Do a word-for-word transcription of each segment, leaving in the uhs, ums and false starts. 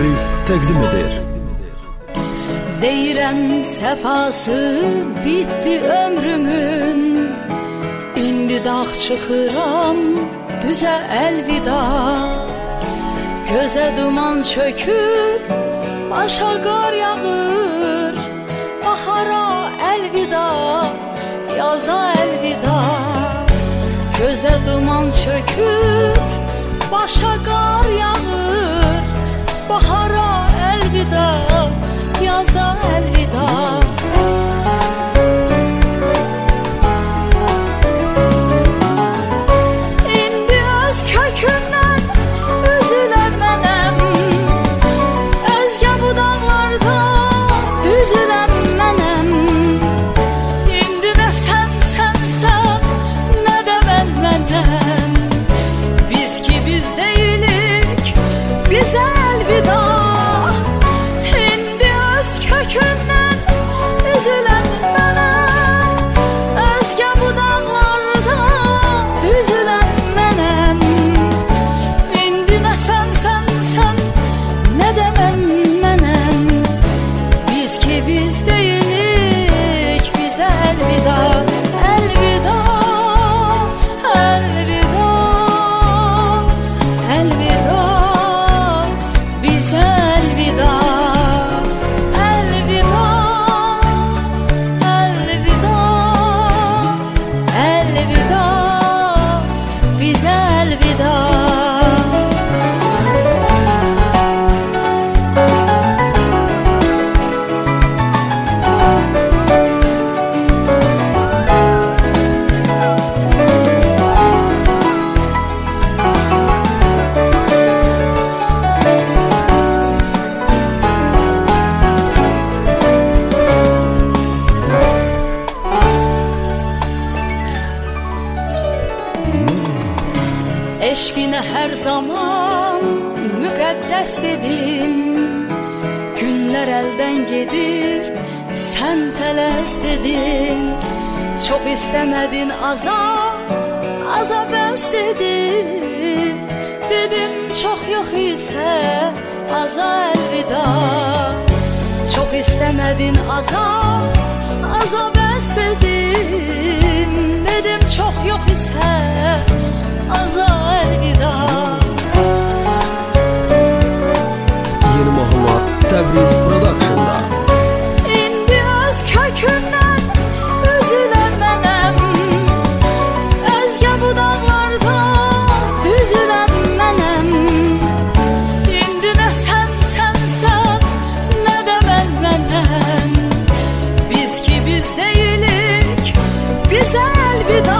Təbriz təqdim edir. Deyirəm səfası bitdi ömrümün, indi dağ çıxıram düzə əlvida. Gözə duman çökür, başa qar yağır, bahara əlvida, yaza əlvida. Gözə duman çökür, başa qar yağır, bahara əlvida, yaza əlvida. İndi öz kökümdən üzülən mənəm, özgə budaqlarda düzülən mənəm. İndi nə sən sənsən, nə də mən mənəm. Biz ki biz deyilik, bizə əlvida. İndi öz kökümdən üzülən mənəm, özgə budaqlarda düzülən mənəm. İndi nə sən sənsən, nə də mən mənəm. Biz ki biz deyilik, bizə əlvida. Əlvida, əlvida, əlvida, bizə əlvida. Əlvida, əlvida, əlvida, bizə əlvida. Eşqinə hər zaman müqəddəs dedin, günlər əldən gedir, sən tələs dedin. Çox istəmədin azab, azab bəs dedin. Dedim çox yox isə aza əlvida. Çox istəmədin azab, azab bəs dedin. Dedim çox yox isə aza əlvida. Yeni mahnılar Təbriz Production'da. İndi öz kökümdən üzülən mənəm, özgə budaqlarda düzülən mənəm. İndi nə sən sənsən, nə də mən mənəm. Biz ki biz deyilik, bizə əlvida.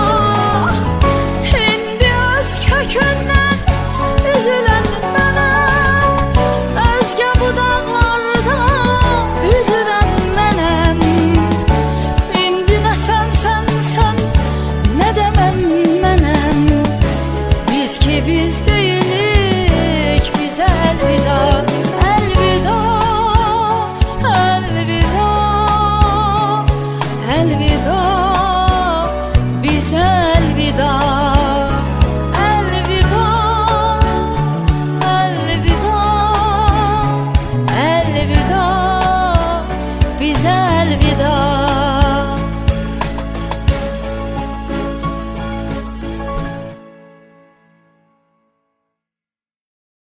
İndi öz kökümdən üzülən mənəm, özgə budaqlarda düzülən mənəm. İndi nə sən sənsən, nə də mən mənəm. Biz ki biz deyilik, bizə əlvida. Əlvida, əlvida, əlvida.